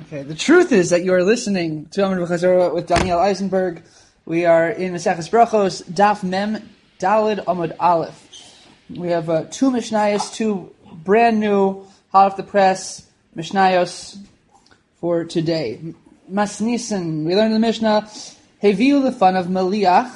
Okay, the truth is that you are listening to Amud V'Chazorah with Daniel Eisenberg. We are in Maseches Brachos, Daf Mem Dalid Amud Aleph. We have two Mishnayos, two brand new, hot off the press Mishnayos for today. Masnisen, we learned in the Mishnah, Heviu Lefan of Meliach.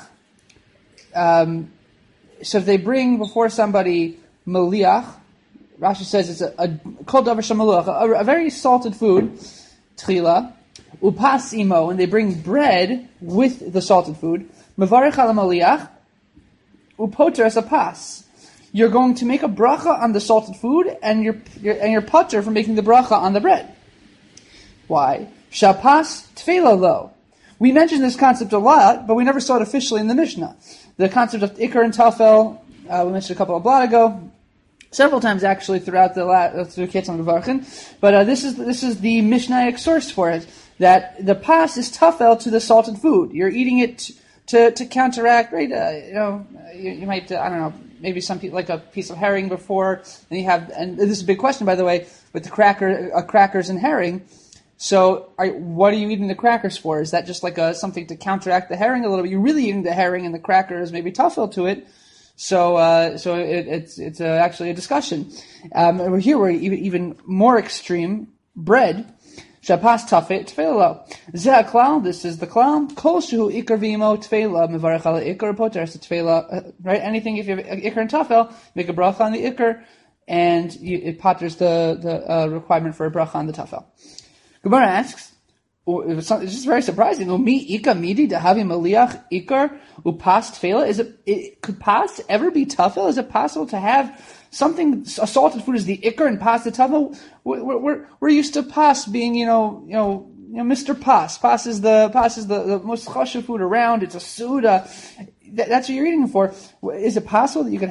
So if they bring before somebody Meliach, Rashi says it's a kol davar shemaluach, a very salted food, tchila, upas imo, and they bring bread with the salted food, mevarich ala maliach, upoter as a pas. You're going to make a bracha on the salted food, and you're poter for making the bracha on the bread. Why? Shapas tefela lo. We mentioned this concept a lot, but we never saw it officially in the Mishnah. The concept of ikar and tafel, we mentioned a couple of blot ago. Several times actually throughout through Ketzon Gevarchin, but this is the Mishnaic source for it, that the pas is tafel to the salted food. You're eating it to counteract, right? You might I don't know, maybe some people like a piece of herring before, and this is a big question by the way with the crackers and herring. So, what are you eating the crackers for? Is that just like something to counteract the herring a little bit? You're really eating the herring, and the crackers maybe tafel to it. So it's actually a discussion. Over here we're even more extreme. Bread, shapas tafet tefela. Zeh klal. This is the klal. Kol shehu ikar v'imo tefela mevarech ala ikar poter tefela. Right? Anything if you have ikar and tafel, make a bracha on the ikar, and it poters the requirement for a bracha on the tafel. Gemara asks. It's just very surprising. Could pas ever be tafel? Is it possible to have something, a salted food is the ikar and pas the tafel? We're used to pas being, Mr. Pas. Pas is the most chashuv food around. It's a suda. That's what you're eating for. Is it possible that you could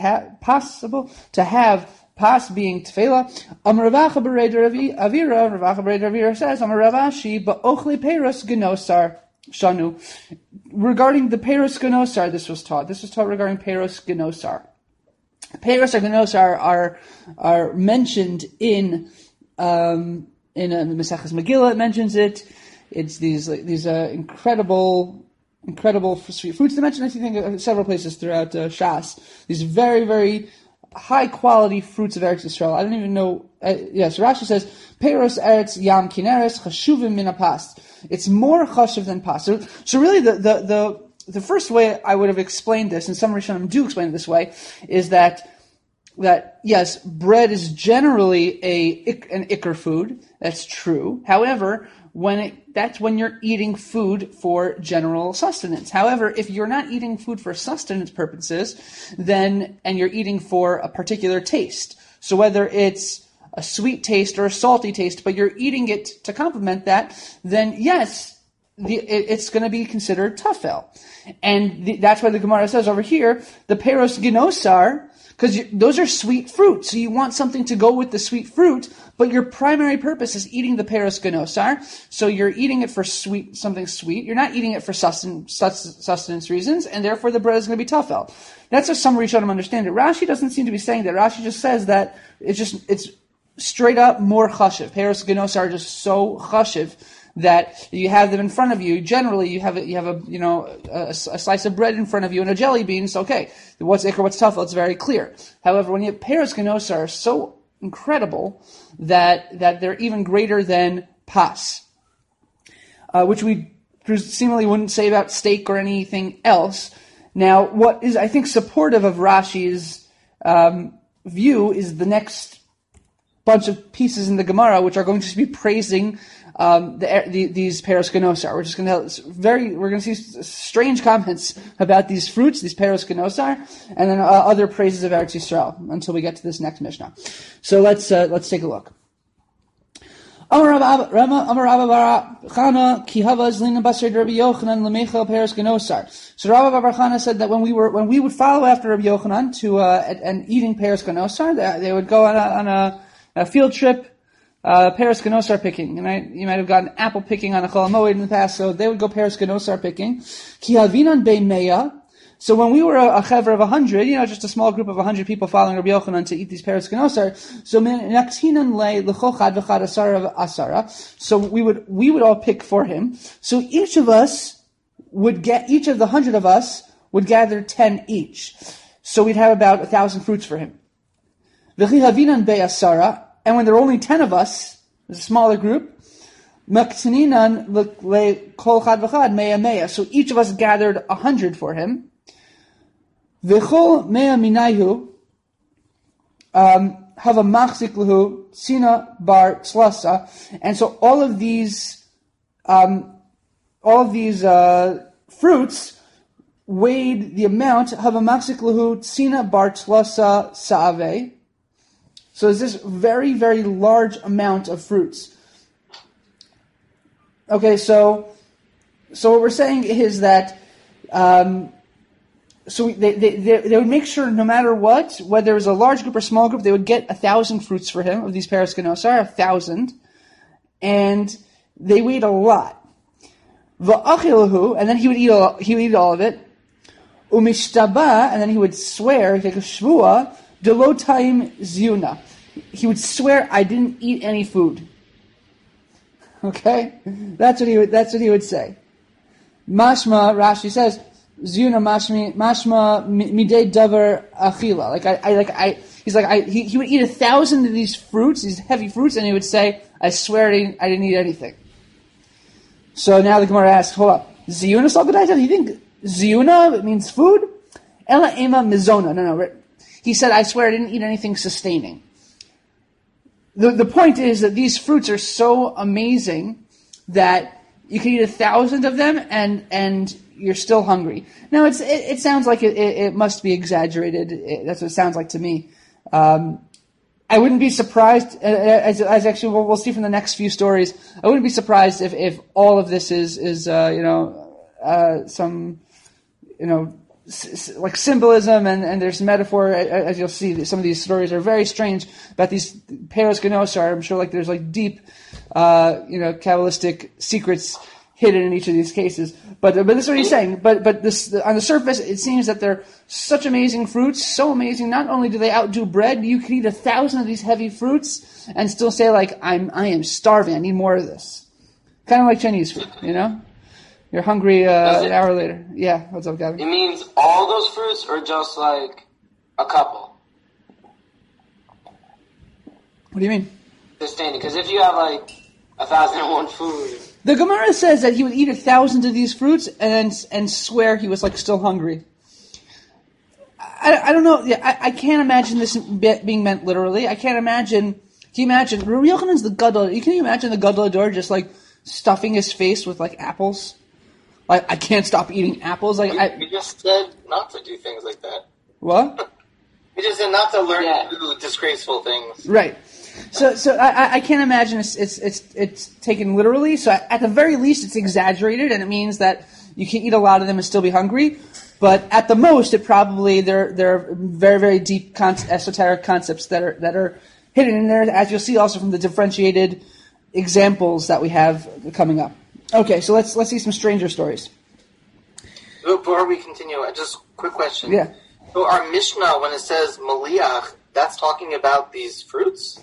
have pas being tefela? Ravacha b'rei Avira says, Ravashi ba'ochli peiros genosar shanu. Regarding the peiros genosar, this was taught. This was taught regarding peiros genosar. Peiros or genosar are mentioned in Maseches Megillah. It mentions it. It's these incredible sweet fruits. They mention, I think, several places throughout Shas. These very, very high quality fruits of Eretz Yisrael. I don't even know. Yes, Rashi says, Peiros Eretz Yam Kineres Chashuvim Min Pas. It's more chashuv than pas. So really, the first way I would have explained this, and some Rishonim do explain it this way, is that yes, bread is generally an ikar food. That's true. However, that's when you're eating food for general sustenance. However, if you're not eating food for sustenance purposes, and you're eating for a particular taste, so whether it's a sweet taste or a salty taste, but you're eating it to complement that, then yes, it's going to be considered tafel. And that's why the Gemara says over here, the peiros genosar, because those are sweet fruit. So you want something to go with the sweet fruit, but your primary purpose is eating the peiros genosar. So you're eating it for something sweet. You're not eating it for sustenance reasons, and therefore the bread is going to be tafel. That's how some Rishonim understand it. Rashi doesn't seem to be saying that. Rashi just says that it's straight up more chashiv. Peiros genosar are just so chashiv that you have them in front of you. Generally, you have a slice of bread in front of you and a jelly bean. So okay, what's ikar, what's tafel? It's very clear. However, when you have peiros genosar are so incredible that they're even greater than pas, which we seemingly wouldn't say about steak or anything else. Now, what is I think supportive of Rashi's view is the next bunch of pieces in the Gemara, which are going to be praising these peiros genosar. We're going to see strange comments about these fruits, these peiros genosar, and then other praises of Eretz Yisrael until we get to this next Mishnah. So let's take a look. Amar Rabba Bar Chana ki hava zlina basar Rabbi Yochanan lemechel peiros genosar. So Rabba Bar Chana said that when we would follow after Rabbi Yochanan and eating peiros genosar, they would go on a field trip. Peiros genosar picking. You might have gotten apple picking on a Chol HaMoed in the past, so they would go peiros genosar picking. Ki havinan beimeya So when we were a chaver of 100, just a small group of 100 people following Rabbi Yochanan to eat these peres kenosar, so naktinan le l'chochad v'chad asara. So we would all pick for him. So each of the 100 of us would gather 10 each. So we'd have about 1,000 fruits for him. V'chi havinan be'asara, and when there were only 10 of us, it was a smaller group, maktininan le kol chad v'chad mea. So each of us gathered 100 for him. V'chol mea minayhu have a machzik lahu sina bar tzlasa, and so all of these fruits weighed the amount have a machzik lahu sina bar tzlasa saave. So there's this very, very large amount of fruits. Okay, so what we're saying is that so they would make sure no matter what, whether it was a large group or small group, they would get 1,000 fruits for him of these peres kenosar, 1,000, and they weighed a lot. Va'achilahu, and then he would eat all of it. Umishtaba, and then he would swear, take a shvua, delotaim ziuna. He would swear, I didn't eat any food. Okay, that's what he would say. Mashma, Rashi says, Zuna mashma midei davar achila. He would eat 1,000 of these fruits, these heavy fruits, and he would say, I swear I didn't eat anything. So now the Gemara asks, hold up, Ziyuna Salgadai, do you think Ziyuna means food? Ela ema mizona. No. He said, I swear I didn't eat anything sustaining. The point is that these fruits are so amazing that you can eat 1,000 of them and you're still hungry. Now it sounds like it must be exaggerated. That's what it sounds like to me. I wouldn't be surprised, as actually we'll see from the next few stories. I wouldn't be surprised if all of this is some like symbolism and there's metaphor, as you'll see. Some of these stories are very strange about these peres kenosar. I'm sure like there's like deep, Kabbalistic secrets hidden in each of these cases. But this is what he's saying. But this, on the surface, it seems that they're such amazing fruits, so amazing. Not only do they outdo bread, you can eat 1,000 of these heavy fruits and still say like, I am starving. I need more of this. Kind of like Chinese food, You're hungry an hour later. Yeah, what's up, Gavin? It means all those fruits or just like a couple? What do you mean? Sustaining. Because if you have like 1,001 food. The Gemara says that he would eat 1,000 of these fruits and swear he was like still hungry. I don't know. Yeah, I can't imagine this being meant literally. I can't imagine. Can you imagine? Rabbi Yochanan's the Gadol. Can you imagine the Gadol Ador just like stuffing his face with like apples? Like, I can't stop eating apples. Like we just said not to do things like that. What? We just said not to learn to do disgraceful things. Right. So I can't imagine it's taken literally. So at the very least, it's exaggerated, and it means that you can eat a lot of them and still be hungry. But at the most, it probably there are very, very deep esoteric concepts that are hidden in there, as you'll see also from the differentiated examples that we have coming up. Okay, so let's see some stranger stories. Before we continue, just a quick question. Yeah. So our Mishnah, when it says Maliach, that's talking about these fruits?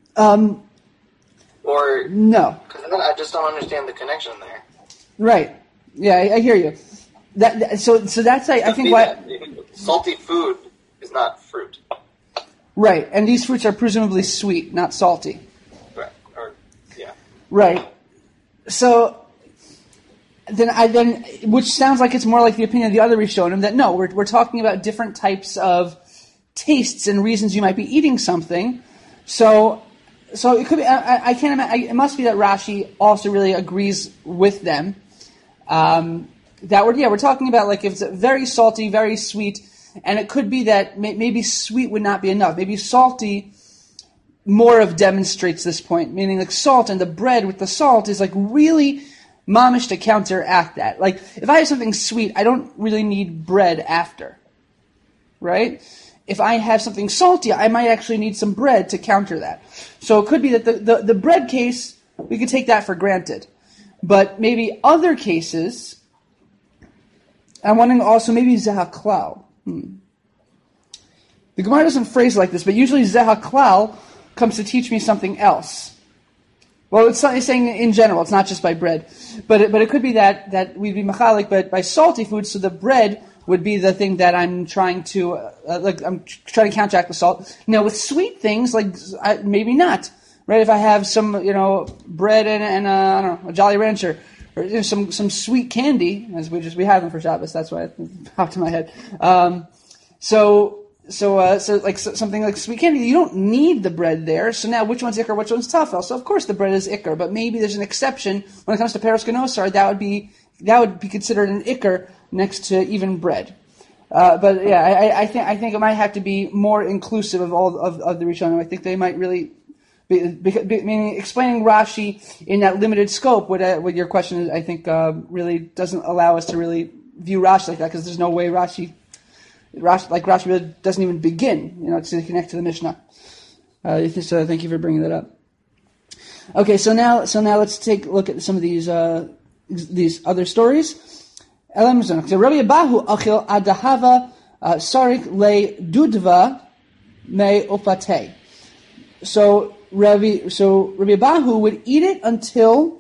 Or no? Because I just don't understand the connection there. Right. Yeah, I hear you. So that's I think why salty food is not fruit. Right, and these fruits are presumably sweet, not salty. Right. Right. So then, which sounds like it's more like the opinion of the other Rishonim that no, we're talking about different types of tastes and reasons you might be eating something. So it could be. I can't imagine. It must be that Rashi also really agrees with them. We're talking about like if it's very salty, very sweet, and it could be that maybe sweet would not be enough. Maybe salty more of demonstrates this point, meaning like salt and the bread with the salt is like really mamish to counteract that. Like if I have something sweet, I don't really need bread after, right? If I have something salty, I might actually need some bread to counter that. So it could be that the bread case, we could take that for granted. But maybe other cases, I'm wondering also maybe Zehaklal. The Gemara doesn't phrase it like this, but usually Zehaklal comes to teach me something else. Well, it's saying in general, it's not just by bread. But it could be that we'd be machalik, but by salty food, so the bread would be the thing that I'm trying to, I'm trying to counteract the salt. Now, with sweet things, maybe not. Right? If I have some, bread and I don't know, a Jolly Rancher, or some sweet candy, as we have them for Shabbos, that's why it popped in my head. So something like sweet candy, you don't need the bread there. So now, which one's ikar, which one's tafel? So of course the bread is ikar, but maybe there's an exception when it comes to peros kenosar. That would be considered an ikar next to even bread. But yeah, I think it might have to be more inclusive of all of the Rishonim. I think they might really meaning explaining Rashi in that limited scope. What your question is, I think really doesn't allow us to really view Rashi like that, because there's no way Rashi really doesn't even begin, to connect to the Mishnah. So thank you for bringing that up. Okay, so now let's take a look at some of these other stories. Rabbi Abahu achil adahava sarik le dudva me opate. So Rabbi Abahu would eat it until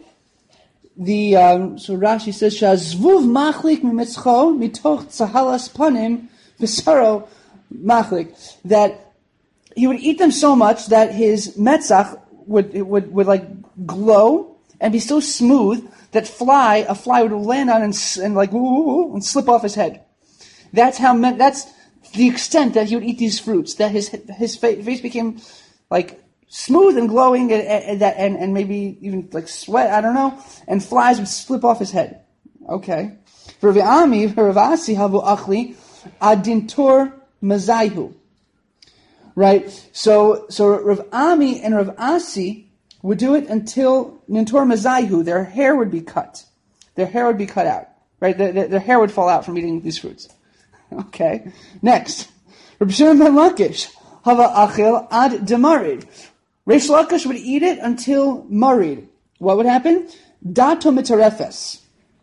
so Rashi says shazvuv machlik mimitzcho mitoch tzahalas panim. Visaro machlik, that he would eat them so much that his metzach would like glow and be so smooth that a fly would land on and slip off his head. That's the extent that he would eat these fruits. That his face became like smooth and glowing, and maybe even like sweat. I don't know. And flies would slip off his head. Okay. Rav Ami, Rav Asi havu achli. Adintor mazaihu. Right? So Rav Ami and Rav Asi would do it until Nintor mazaihu, their hair would be cut. Their hair would be cut out. Right? Their hair would fall out from eating these fruits. Okay. Next. Rabbi Shimon ben Lakish. Hava achil ad demarid. Reish Lakish would eat it until marid. What would happen? Dato mitarefes.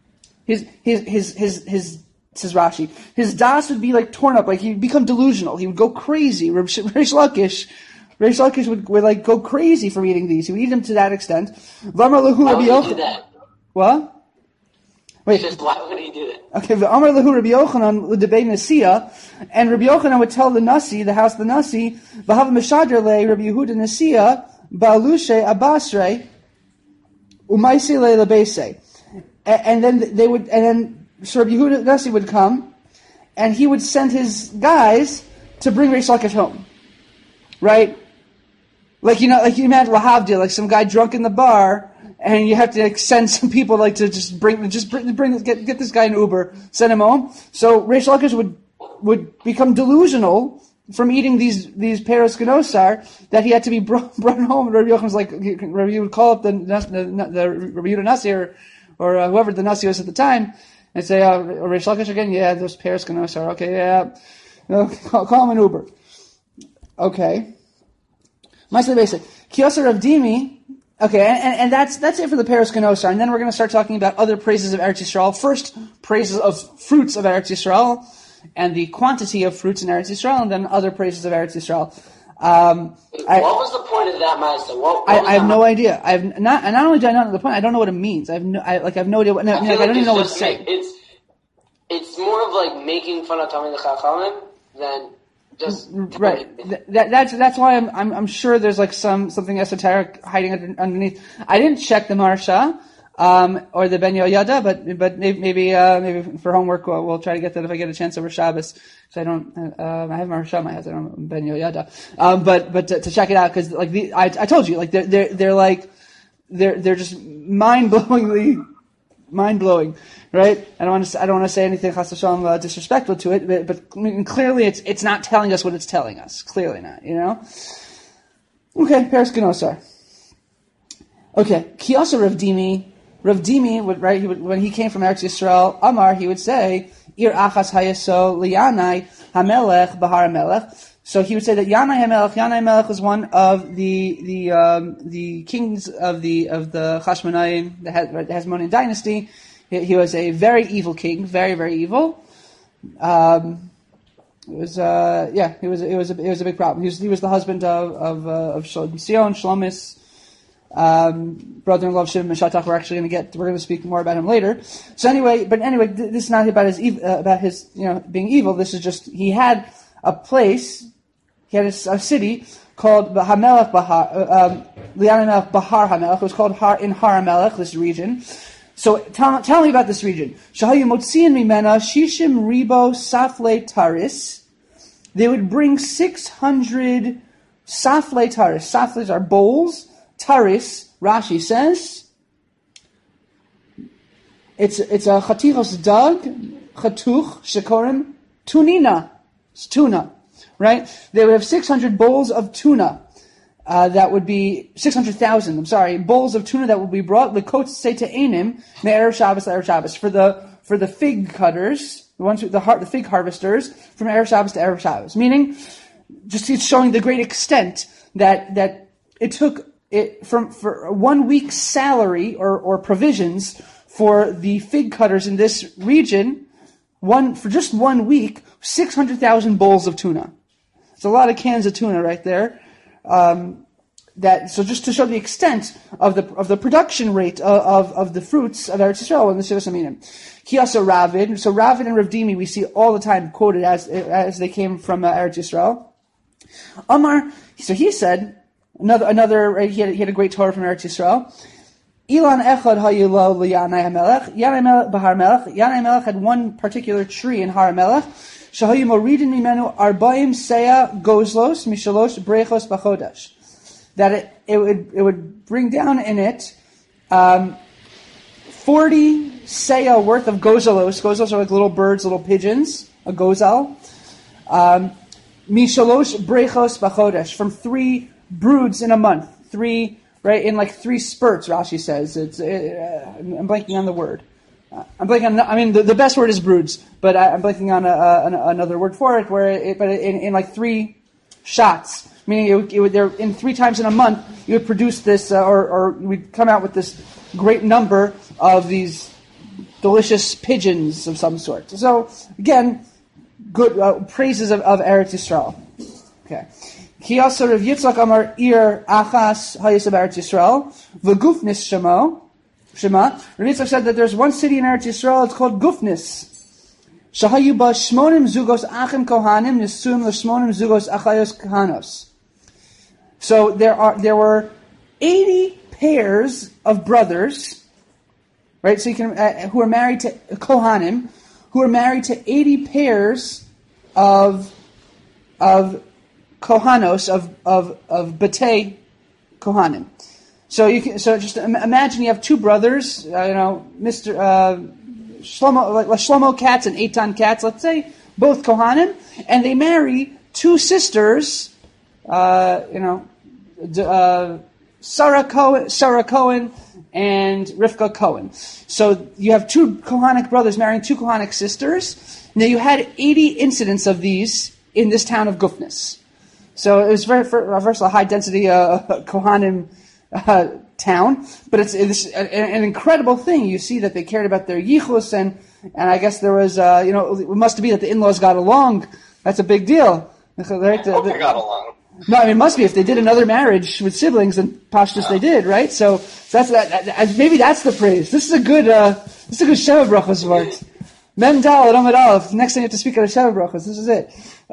His says Rashi, his das would be like torn up, like he'd become delusional. He would go crazy. Reish Lakish would like go crazy from eating these. He would eat them to that extent. Why would he do that? What? Wait. Why would he do that? Okay, Amar Lahu Rabbi Yochanan l'debei Nasiya, and Rabbi Yochanan would tell the Nasi, the house of the Nasi, V'hav Meshadr le Rabbi Yehuda Nasiya, Ba'alushe Abasre, Umaisi le Lebese. And then so Rabbi Yehuda Nasi would come, and he would send his guys to bring Reish Lakish home. Right? Like you imagine Lahavdil, like some guy drunk in the bar, and you have to send some people to get this guy an Uber, send him home. So Reish Lakish would become delusional from eating these peros kenosar that he had to be brought home. And Rabbi Yochanan was like, Rabbi would call up the Rabbi Yehuda Nasi or whoever the Nasi was at the time, and say, Reish Lakish again? Yeah, those peros kenosar. Okay, yeah. Call him an Uber. Okay. Ma'aseh basic. Kiyasa Rav Dimi. Okay, and that's it for the peros kenosar. And then we're going to start talking about other praises of Eretz Yisrael. First, praises of fruits of Eretz Yisrael, and the quantity of fruits in Eretz Yisrael, and then other praises of Eretz Yisrael. What was the point of that, Ma'aseh? I have no idea. Not only do I not know the point, I don't know what it means. I have no idea what. I don't even know what it's saying. It's more of like making fun of Talmidei Chachamim than just right. That's why I'm sure there's like something esoteric hiding underneath. I didn't check the Maharsha or the Ben Yoyada, but maybe for homework we'll try to get that if I get a chance over Shabbos. So I don't. I have Maharsha in my house. I don't have Ben Yoyada. But to check it out, because like I told you, like they're just mind-blowing, right? I don't want to say anything chas v'shalom disrespectful to it, but clearly it's not telling us what it's telling us. Clearly not, Okay, peros kenosar. Okay, kiyasa Rav Dimi would, right? When he came from Eretz Yisrael, Amar, he would say, Ir achas hayaso liyanai hamelech bahar hamelech. So he would say that Yanai HaMelech was one of the kings of the Chashmonaim, the Hasmonean dynasty. He was a very evil king, very, very evil. It was a big problem. He was the husband of Sion, Shlomis, brother-in-law of Shimon Meshatach. We're going to speak more about him later. So anyway, this is not about his being evil. This is just, he had a place, he had a city called Hamelech Bahar, Lianamelech Bahar Hamelech. It was called Har Hamelech, this region. So tell me about this region. Shahayu Motziin Mimena Shishim Ribo Safle Taris. They would bring 600 Safle Taris. Safles are bowls. Taris, Rashi says, it's a chatichos dag, chatuch, shekorim, tunina. It's tuna, right? They would have 600 bowls of tuna. That would be 600,000. Bowls of tuna that would be brought. Lekot seita enim me'erev Shabbos to erev Shabbos for the fig cutters, the fig harvesters from erev Shabbos to erev Shabbos. Meaning, just it's showing the great extent that it took it for 1 week's salary or provisions for the fig cutters in this region. For just 1 week, 600,000 bowls of tuna. It's a lot of cans of tuna right there. So just to show the extent of the production rate of the fruits of Eretz Yisrael and the Shivas Aminim. Kiyasa Ravid. So Ravid and Rav Dimi we see all the time quoted as they came from Eretz Yisrael. Amar. So he said another. Right, he had a great Torah from Eretz Yisrael. Ilan echad hayilo liyanai hamelech. Yanai melech bahar melech. Yanai melech had one particular tree in Har Melech. Shahayu moridin mimenu arbaim seya gozlos mishalosh brechos bachodesh. That it would bring down in it 40 seya worth of gozalos. Gozalos are like little birds, little pigeons. A gozal. Mishalosh brechos bachodesh, from 3 broods in a month. 3. Right, in like 3 spurts, Rashi says. I'm blanking on the word. The best word is broods, but I'm blanking on another word for it. But in like 3 shots, meaning it would in 3 times in a month, you would produce this, or we'd come out with this great number of these delicious pigeons of some sort. So again, good praises of Eretz Yisrael. Okay. He also Rav Yitzchak Amar Ir Achas Hayisab Eretz Yisrael V'Gufnis Shema. Rav Yitzchak said that there's one city in Eretz Yisrael. It's called Gufnis. Shahayu ba Shmonim Zugos Achim Kohanim Nisum LeShmonim Zugos Achayos Kohanos. So there were 80 pairs of brothers, right? So you can who are married to Kohanim, who are married to 80 pairs of Kohanos of Batei Kohanim. So just imagine you have 2 brothers, Mr. Shlomo Katz and Eitan Katz, let's say, both Kohanim, and they marry 2 sisters, Sarah Cohen and Rivka Cohen. So you have 2 Kohanic brothers marrying 2 Kohanic sisters. Now you had 80 incidents of these in this town of Gufnis. So it was first a high density Kohanim town, but it's an incredible thing. You see that they cared about their yichus, and I guess there was it must be that the in-laws got along. That's a big deal. Right? I hope they got along. No, it must be if they did another marriage with siblings, and Pashtus they did, right? So that's that. Maybe that's the praise. This is a good Sheva Brachos vart. Mem Dal at Amud Aleph. Next time you have to speak at a Sheva Brachos. This is it.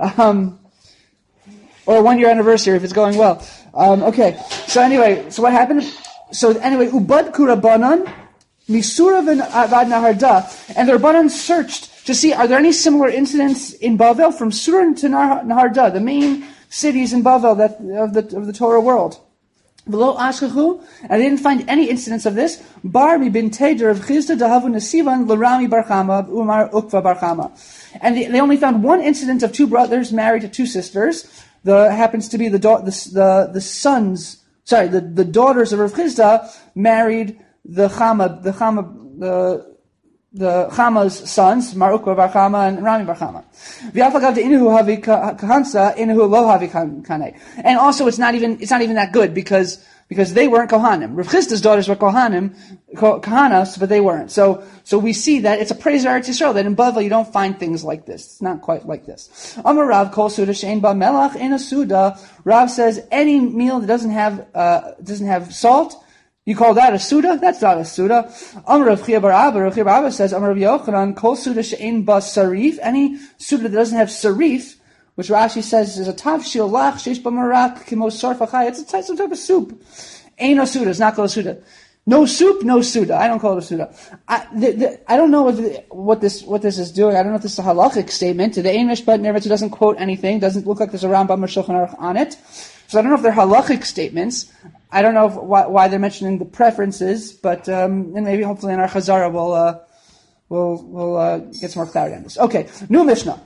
Or a 1-year anniversary if it's going well. Okay. So what happened? Ubad Kurabanan, Misura Avad Naharda, and the Rabbanan searched to see are there any similar incidents in Bavel from Surah to Naharda, the main cities in Bavel of the Torah world. Below Ashkachu, and they didn't find any incidents of this. Barmi bin Teder of Chizda Dahavu Nasivan Larami Barchama Umar Ukva Barchama, and they only found one incident of 2 brothers married to 2 sisters. Happens to be the daughters of Rav Chizda married the Chama's sons, Marukva Bar Chama and Rami Bar Chama. And also it's not even that good because because they weren't Kohanim. Rav Chisda's daughters were Kohanas, but they weren't. So we see that it's a praise of Eretz Yisrael, that in Bavel you don't find things like this. It's not quite like this. Amar Rav, Kol Suda Shein Ba Melach in a Suda. Rav says any meal that doesn't have salt, you call that a Suda? That's not a Suda. Amar Rav Chia Bar Abba, Rav Chia Bar Abba says, Amar Rav Yochanan, Kol Suda Shein Ba Sarif, any Suda that doesn't have Sarif, which Rashi says is a tavshil lach sheish b'marak kimo sarfa chai. It's some type of soup. Ain't no Suda. It's not called a Suda. No soup, no Suda. I don't call it a Suda. I don't know what this is doing. I don't know if this is a halachic statement. The Ein Mishpat Neretz doesn't quote anything. Doesn't look like there's a Rambam or Shulchan Aruch on it. So I don't know if they're halachic statements. I don't know why they're mentioning the preferences, but and maybe hopefully in our Chazara we'll get some more clarity on this. Okay, new Mishnah.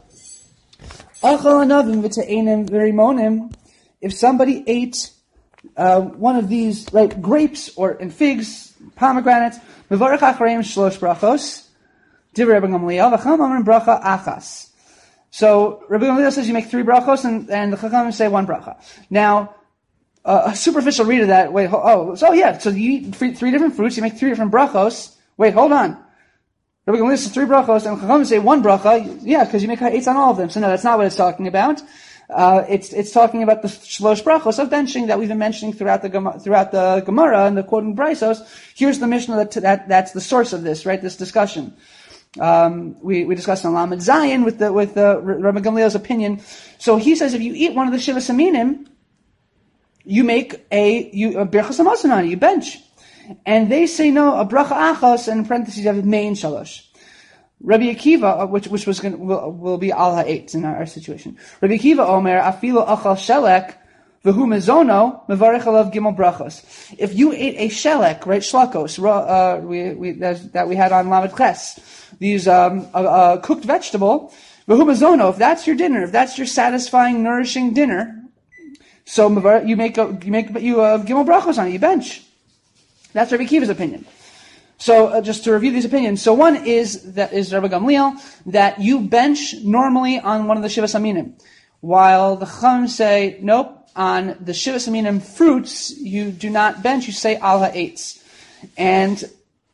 If somebody ate one of these, right, grapes and figs, pomegranates, mevarach acharayim shlosh brachos, divrei Rabbi Gamliel, v'cham amrim bracha achas. So Rabbi Gamliel says you make 3 brachos, and the Chachamim say 1 bracha. Now, a superficial read of that, so you eat 3 different fruits, you make 3 different brachos. Wait, hold on. Rabbi Gamliel says 3 brachos, and Chachamim say 1 bracha. Yeah, because you make ha'etz on all of them. So no, that's not what it's talking about. It's talking about the shlosh brachos of benching that we've been mentioning throughout the Gemara and the quoting Braisos. Here's the Mishnah that's the source of this, right? This discussion. We discussed on Lamed Zayin with Rabbi Gamliel's opinion. So he says if you eat one of the Shivas Aminim, you make a birchas hamazon on it, you bench. And they say no, a bracha achos, and in parentheses you have main shalosh. Rabbi Akiva, which will be al ha'etz in our situation. Rabbi Akiva omer afilo achal shelek v'hu mezono mevarech alav gimel brachos. If you ate a shelek, right, shlakos, that we had on Lamed Ches, these cooked vegetable, v'hu mezono, if that's your dinner, if that's your satisfying, nourishing dinner, so you make gimel brachos on it, you bench. That's Rabbi Akiva's opinion. So just to review these opinions, so one is Rabbi Gamliel that you bench normally on one of the Shivas Aminim, while the Chachamim say nope, on the Shivas Aminim fruits you do not bench, you say al ha'etz, and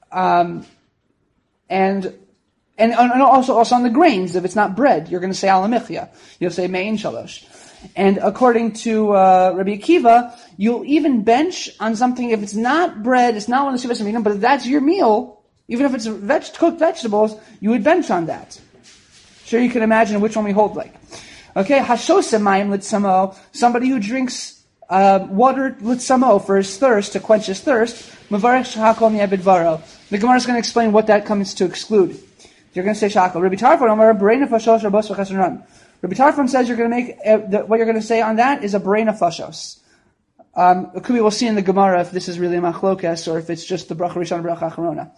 also on the grains, if it's not bread, you're going to say al ha'michya, you'll say mein shalosh. And according to Rabbi Akiva, you'll even bench on something if it's not bread, it's not one of the Shivas Aminim, but if that's your meal, even if it's cooked vegetables, you would bench on that. Sure, you can imagine which one we hold like. Okay, hashosem mayim litzamo, somebody who drinks water litzamo for his thirst, to quench his thirst, mevarech shahakol mi'abidvaro. The Gemara is going to explain what that comes to exclude. You're going to say shahakol. Rabbi Tarfon omer bereina fashos rabos v'chesron. Rabbi Tarfon says you're going to make, what you're going to say on that is a bereina fashos. It could be, we'll see in the Gemara if this is really a machlokes or if it's just the bracha rishon and bracha acharona.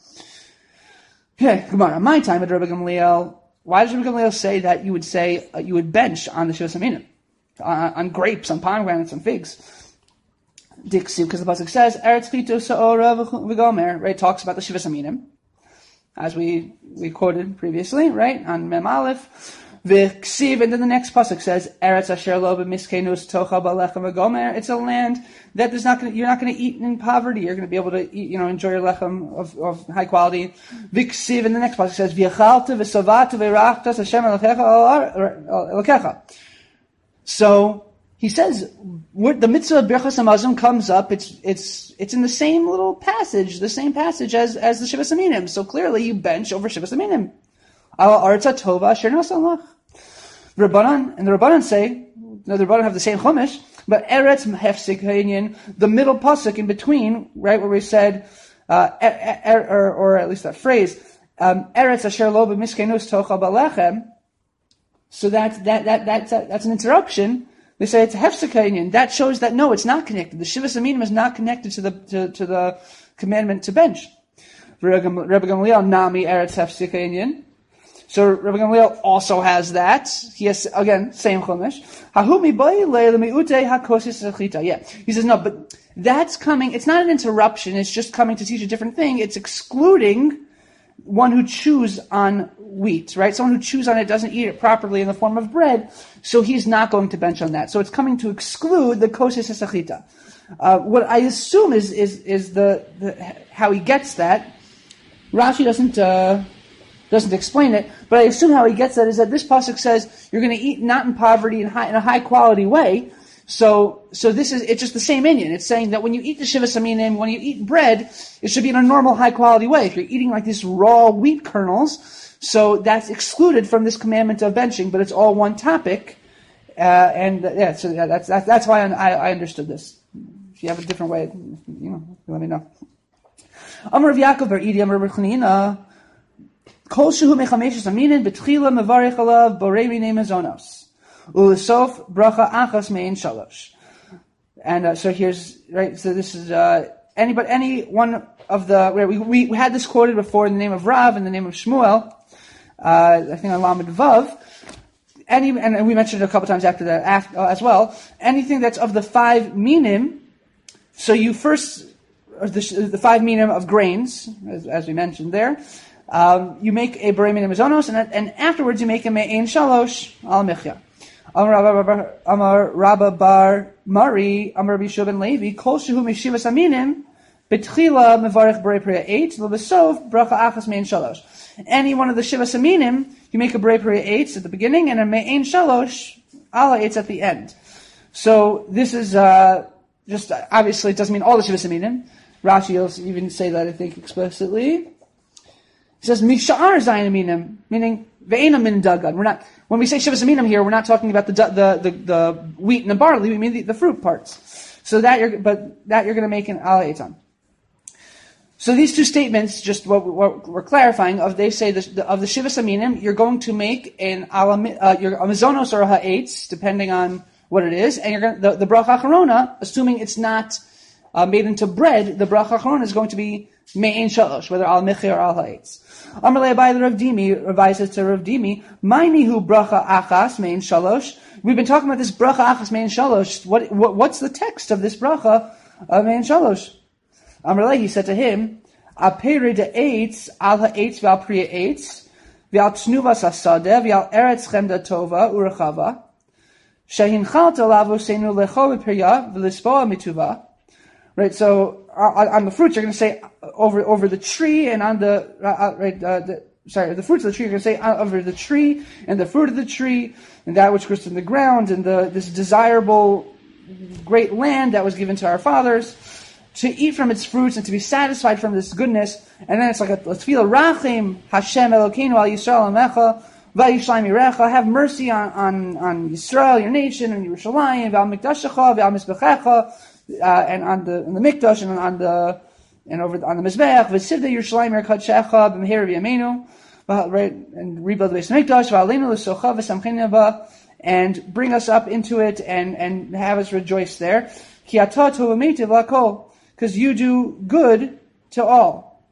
Okay, Gemara. My time at Rabbi Gamliel. Why does Rabbi Gamliel say that you would bench on the Shivas Aminim? On grapes, on pomegranates, on figs. Dixi, because the pasuk says, Eretz Chito Sa'ora v'gomer, right? Talks about the Shivas Aminim, as we quoted previously, right? On Mem Aleph. V'ksiv, and then the next pasuk says, Eretz Asher Lo b'miskenus tocha b'lechem v'gomer. It's a land that you're not going to eat in poverty. You're going to be able to eat, enjoy your lechem of high quality. V'ksiv, and the next pasuk says, V'yachalta v'savata v'rachtas Hashem elokecha. So he says, the mitzvah of birchas hamazon comes up. It's in the same little passage, the same passage as the Shivas Aminim. So clearly, you bench over Shivas Aminim. Arza tova asher nasalach. Rabbanan, and the Rabbanan say, the Rabbanan have the same chumash, but Eretz hefsik ha'inyan, the middle pasuk in between, right, where we said, or at least that phrase, Eretz asher lo b'miskenus tocha b'lechem. So that's an interruption. They say it's hefsik ha'inyan. That shows that no, it's not connected. The Shivas Aminim is not connected to the commandment to bench. Rabbi Gamliel nami Eretz hefsik ha'inyan. So Rabbi Gamliel also has that. He has, again, same chumash. Yeah. He says, no, but that's coming, it's not an interruption, it's just coming to teach a different thing. It's excluding one who chews on wheat, right? Someone who chews on it doesn't eat it properly in the form of bread, so he's not going to bench on that. So it's coming to exclude the kosis esachita. What I assume is the how he gets that. Rashi doesn't explain it, but I assume how he gets that is that this pasuk says you're going to eat not in poverty in a high quality way. So it's just the same Indian. It's saying that when you eat the Shiva Saminim, when you eat bread, it should be in a normal high quality way. If you're eating like these raw wheat kernels, so that's excluded from this commandment of benching, but it's all one topic. That's why I understood this. If you have a different way, let me know. Amar Rav Yaakov bar Idi, Amar Rav Chanina, Kol shehu mechamesh aminin betchila mevarich alav borei minei mazonos. Ulesof bracha achas mein shalosh. And so here's right. So this is any one of the we had this quoted before in the name of Rav and the name of Shmuel. I think on Lamed Vav. And we mentioned it a couple times after that as well. Anything that's of the 5 minim. So you first the 5 minim of grains, as we mentioned there. You make a borei minei mazonos, and afterwards you make a me'ein shalosh al michya. Amar Rabba bar Mari, Amar Rabbi Shua ben Levi, Kol shehu meshivas aminim, betchila mevarich borei priya 8, lebesov bracha achas me'ein shalosh. Any one of the shivas aminim, you make a borei priya 8 at the beginning, and a me'ein shalosh ala 8 at the end. So this is just obviously it doesn't mean all the shivas aminim. Rashi will even say that I think explicitly. He says mishar zayin aminim, meaning ve'ena min dagan. We're not. When we say shivas aminim here, we're not talking about the wheat and the barley. We mean the fruit parts. So that you're going to make an ala eitan. So these two statements, just what we're clarifying, they say of the shivas aminim, you're going to make an ala, a mazonos or a ha'etz, depending on what it is, and you're going the bracha acharona, assuming it's not made into bread, the bracha acharona is going to be me'ein shalosh, whether al michi or al ha'etz. Amar le'abai Rav Dimi, Rav says to Rav Dimi, Mainihu bracha achas me'ein shalosh. We've been talking about this bracha achas me'ein shalosh. What's the text of this bracha me'ein shalosh? Amar le, he said to him, Apere de eitz al ha'etz v'al priya eitz v'al tnuvas hasadeh v'al eretz chemda tova urechava shehinchalta lavo seinu lecho v'priya v'lispoa mituva. Right, so on the fruits you're going to say over the tree, and on the the fruits of the tree you're going to say over the tree and the fruit of the tree and that which grows from the ground and this desirable great land that was given to our fathers, to eat from its fruits and to be satisfied from this goodness. And then it's like a tefillah rachim Hashem Elokeinu al Yisrael amecha v'yishlayim yirecha. Have mercy on Yisrael, your nation, and Yerushalayim v'al mikdashecha v'al mizbechecha. And on the mikdash and on the mizbech, v'sivda Yerushalayim erkadshecha b'mehir v'yameinu, right, and rebuild the base of mikdash v'aleinu l'socha v'samchinu ba, and bring us up into it and have us rejoice there. Ki atah tov u'meitiv l'kol, because you do good to all.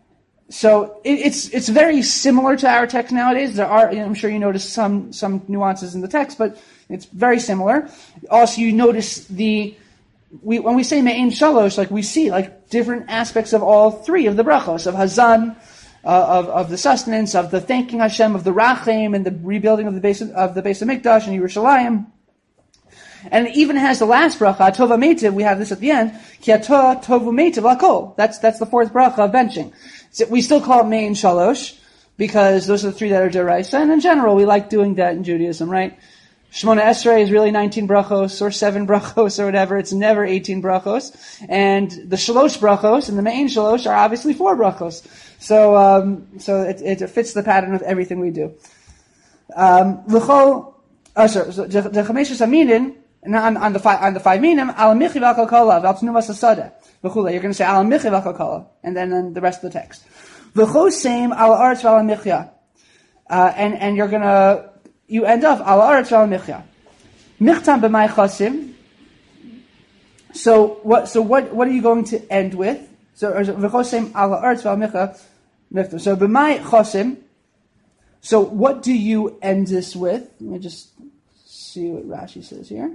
So it's very similar to our text nowadays. There are, I'm sure you notice some nuances in the text, but it's very similar. Also, you notice when we say me'ein shalosh, like we see like different aspects of all 3 of the brachos, of hazan, of the sustenance, of the thanking Hashem, of the rachim, and the rebuilding of the base of Mikdash and Yerushalayim. And it even has the last bracha, tova meitiv, we have this at the end, ki atah tovu meitiv lakol. That's the 4th bracha of benching. So we still call it me'ein shalosh, because those are the 3 that are deraisa, and in general we like doing that in Judaism, right? Shmona Esrei is really 19 brachos, or 7 brachos, or whatever. It's never 18 brachos. And the shalosh brachos and the me'ein shalosh are obviously 4 brachos. So it fits the pattern of everything we do. On the 5 minim, al michi v'al al tnuvas hasadeh v'chulei. You're going to say al michi v'al and then the rest of the text. V'cho seim al aretz v'al michya. And you're going to, you end up al aretz v'al michya. Michtam b'may chasim. So what are you going to end with? So v'cho seim al aretz v'al michya. So b'may chasim. So what do you end this with? Let me just see what Rashi says here.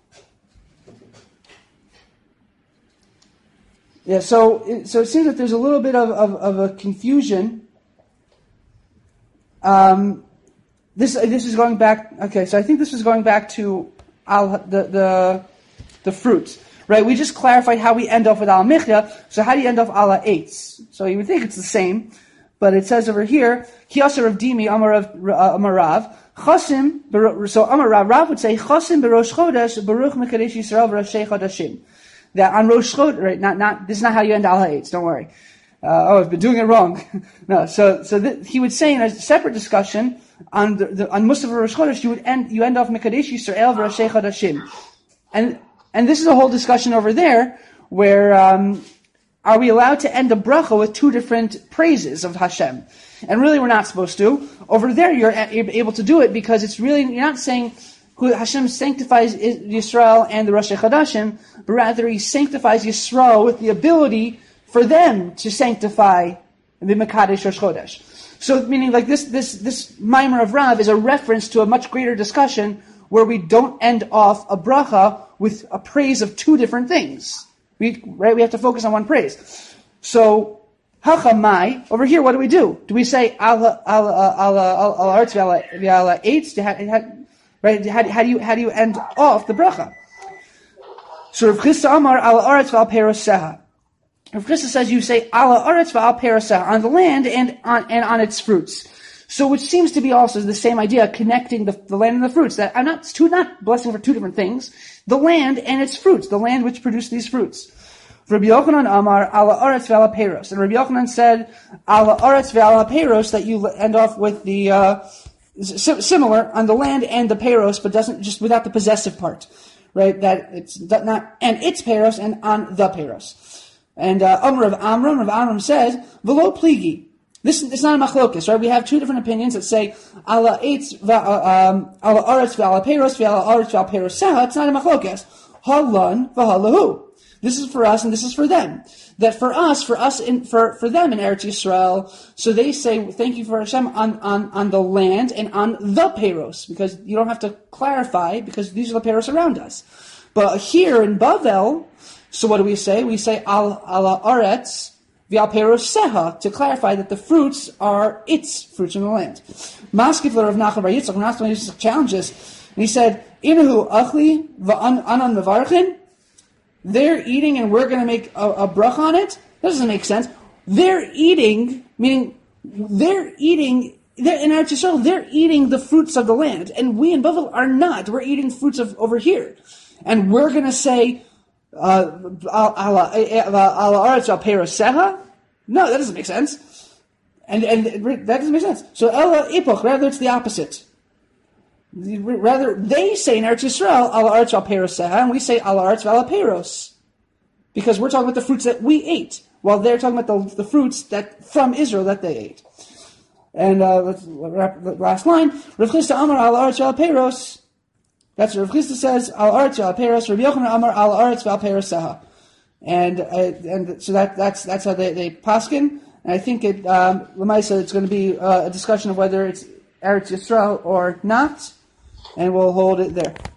Yeah, so it seems that there's a little bit of a confusion. This is going back. Okay, so I think this is going back to the fruits. right? We just clarified how we end off with al michya. So how do you end off ala eitz? So you would think it's the same, but it says over here, Kiyasar of Dimi Amarav, Chasim, so Rav would say, Chasim berosh chodesh, Baruch Mekadesh Yisrael v'Roshei Chodashim. That on Rosh Chodesh, right, this is not how you end al ha'etz, don't worry. I've been doing it wrong. No, so he would say in a separate discussion, on Musaf Rosh Chodesh, you end off Mekadesh Yisrael v'Roshei Chodashim. And this is a whole discussion over there, where, are we allowed to end a bracha with two different praises of Hashem? And really we're not supposed to. Over there you're able to do it because it's really, you're not saying Hashem sanctifies Yisrael and the Rosh Chodashim, but rather He sanctifies Yisrael with the ability for them to sanctify the Mekadesh Rosh Chodesh. So meaning like this Maimer of Rav is a reference to a much greater discussion where we don't end off a bracha with a praise of two different things. We have to focus on one praise. So, hachamai, over here, what do we do? Do we say ala arts v'ala eitz? Right? How do you end off the bracha? So Rav Chisda Amar ala arts v'al peroseha. Rav Chisda says you say ala arts v'al peroseha, on the land and on its fruits. So which seems to be also the same idea, connecting the land and the fruits. That I'm not blessing for two different things. The land and its fruits, the land which produced these fruits. Rabbi Yochanan Amar, ala aretz ve'ala peiros. And Rabbi Yochanan said, ala aretz ve'ala peiros, that you end off with the, similar, on the land and the peiros, but doesn't, just without the possessive part. Right? That it's not, and its peiros and on the peiros. And, Rav Amram says, v'lo pligi. It's not a machlokas, right? We have two different opinions that say ala eitz ala aretz ve'ala peiros ve'ala aretz ve'al peirosah. It's not a machlokas. Halan v'halahu. This is for us and this is for them. That for us, for them in Eretz Yisrael. So they say thank you for Hashem on the land and on the peiros, because you don't have to clarify because these are the peiros around us. But here in Bavel, so what do we say? We say ala aretz v'al peiroseha, to clarify that the fruits are its fruits in the land. Maskif Rav Nachman bar Yitzchak, Rav Nachman bar Yitzchak challenges, and he said, Inahu achli v'anan mevarchin. They're eating and we're going to make a bracha on it? That doesn't make sense. They're eating, meaning they're eating, in Eretz Yisrael, they're eating the fruits of the land, and we in Bavel are not. We're eating fruits of over here. And we're going to say, ala aretz al peiroseha? No, that doesn't make sense. And that doesn't make sense. So ela ipoch, rather it's the opposite. Rather, they say in Eretz Yisrael, ala aretz al peiroseha, and we say ala aretz al peiros. Because we're talking about the fruits that we ate, while they're talking about the fruits that from Israel that they ate. And let's wrap the last line. Rav Chisda Amar ala aretz al peiros. That's what Rav Chisda says, al aretz al peiros. Rabbi Yochanan Amar al aretz al peiroseha. And so that's how they paskin. And I think Lamaisa, it's going to be a discussion of whether it's Eretz Yisrael or not, and we'll hold it there.